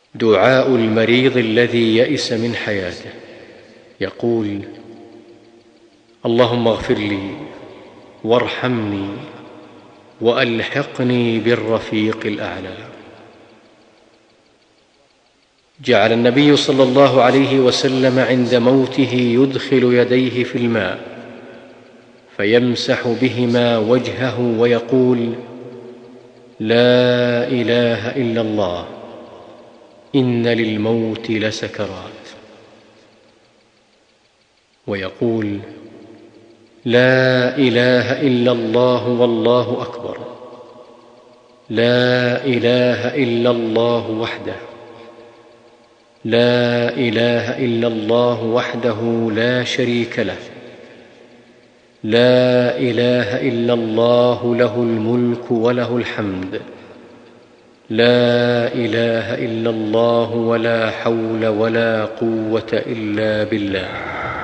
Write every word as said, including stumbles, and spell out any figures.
دعاء المريض الذي يئس من حياته، يقول: اللهم اغفر لي وارحمني وألحقني بالرفيق الأعلى. جعل النبي صلى الله عليه وسلم عند موته يدخل يديه في الماء فيمسح بهما وجهه ويقول: لا إله إلا الله، إن للموت لسكرات. ويقول: لا إله إلا الله والله أكبر، لا إله إلا الله وحده، لا إله إلا الله وحده لا شريك له، لا إله إلا الله له الملك وله الحمد، لا إله إلا الله ولا حول ولا قوة إلا بالله.